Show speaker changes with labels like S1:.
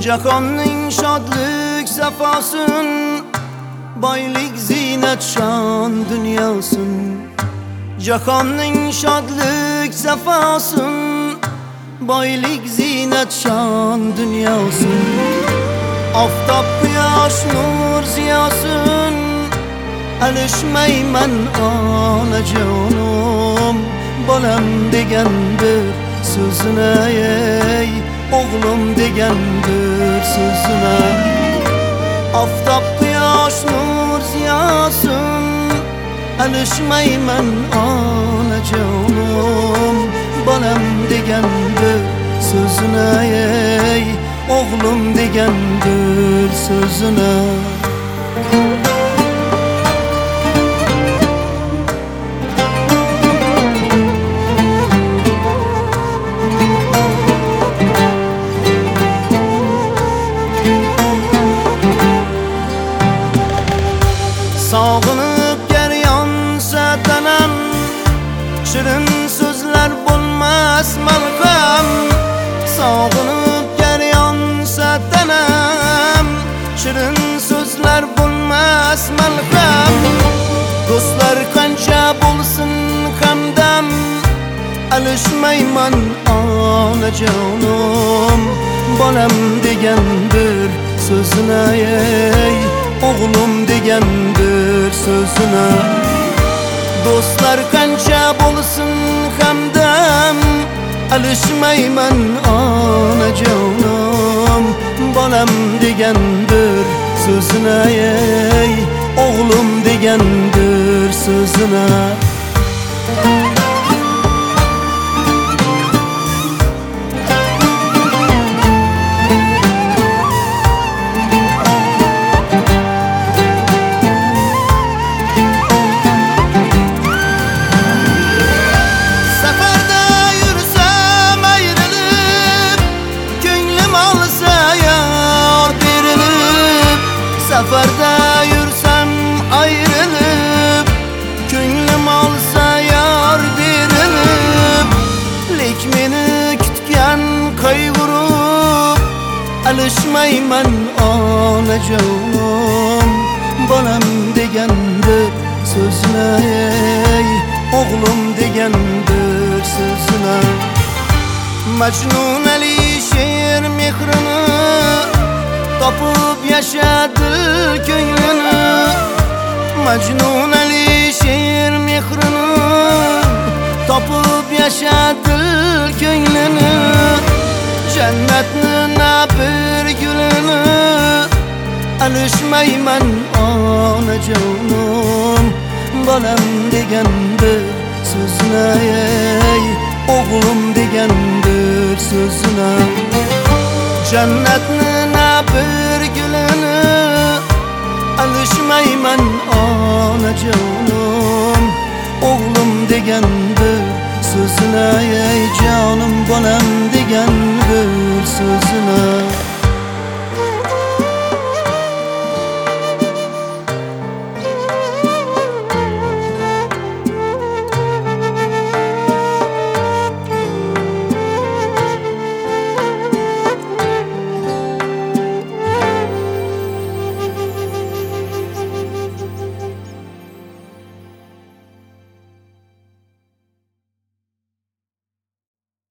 S1: Jahonning shodlik safosin, boylik zinat shon dunyosin. Jahonning shodlik safosin, boylik zinat shon dunyosin. Oftob quyosh nur ziyosin, alishmayman onajonim. Bolam degan bir so'zini ey, o'g'lim degan bir so'zini. Oftob quyosh nur ziyosin, alishmayman onajonim. Bolam degan bir so'zini ey, o'g'lim degan bir so'zini. Sog'inib garyonsa tanam, shirin so'zlar bo'lmas malham. Sog'inib garyonsa tanam, shirin so'zlar bo'lmas malham. Do'stlar qancha bo'lsin hamdam, alishmayman onajonim. Bolam degan bir so'zini ey, o'g'lim degan bir so'zini. Do'stlar qancha bo'lsin hamdam, alishmayman onajonim. Bolam degan bir so'zini ey, o'g'lim degan bir so'zini.
S2: Safarda yursam ayrılıp, ko'nglim olsa yor berilib. Lek meni kutgan qayg'urib, alishmayman onajonim. Bolam degan bir so'zini ey, o'g'lim degan bir so'zini. Majnun Ali she'r mehrini topib yashadi ko'nglini. Majnun Ali she'r mehrini topib yashadi ko'nglini. Jannatni na bir gulini, alishmayman onajonim. Bolam degan bir so'zini ey, o'g'lim degan bir so'zini. Jannatni na bir gulini, alishmayman onajonim. O'g'lim degan bir so'zini ey, jonim bolam